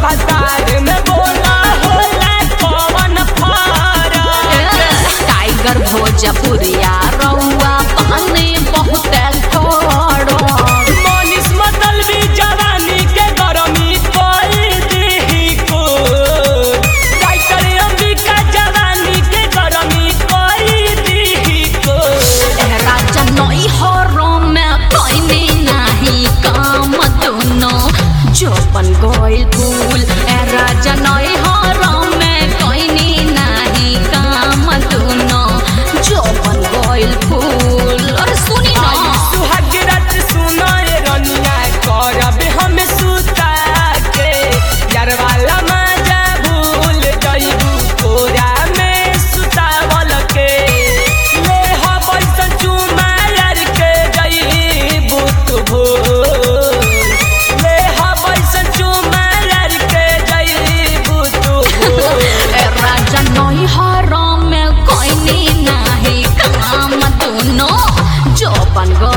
भतार में बोला होला कौन फरक। टाइगर भोजपुरिया रउआ पानी बहुत थोड़ो। मनीष मतलबी जवानी के गरमी कोई दी को। टाइगर अंबिका जवानी के गरमी कोई दी को। राजा नई हरो में कोई नहीं काम दोनों जोपन गोइल फूल। राजा नई हरो में कोई नहीं काम दोनों जोपन गोइल फूल। और सुनी ना सुहाग रात सुनाए रनिया करब हम सुता के। यार वाला मजा भूल जाइबू कोरा में सुतावल के। ले बैसन चुमा यार के जाइबू तू भूल। ले बैसन चुमा यार के जाइबू तू भूल। राजा नई हरो में कोई नहीं काम दोनों जोपन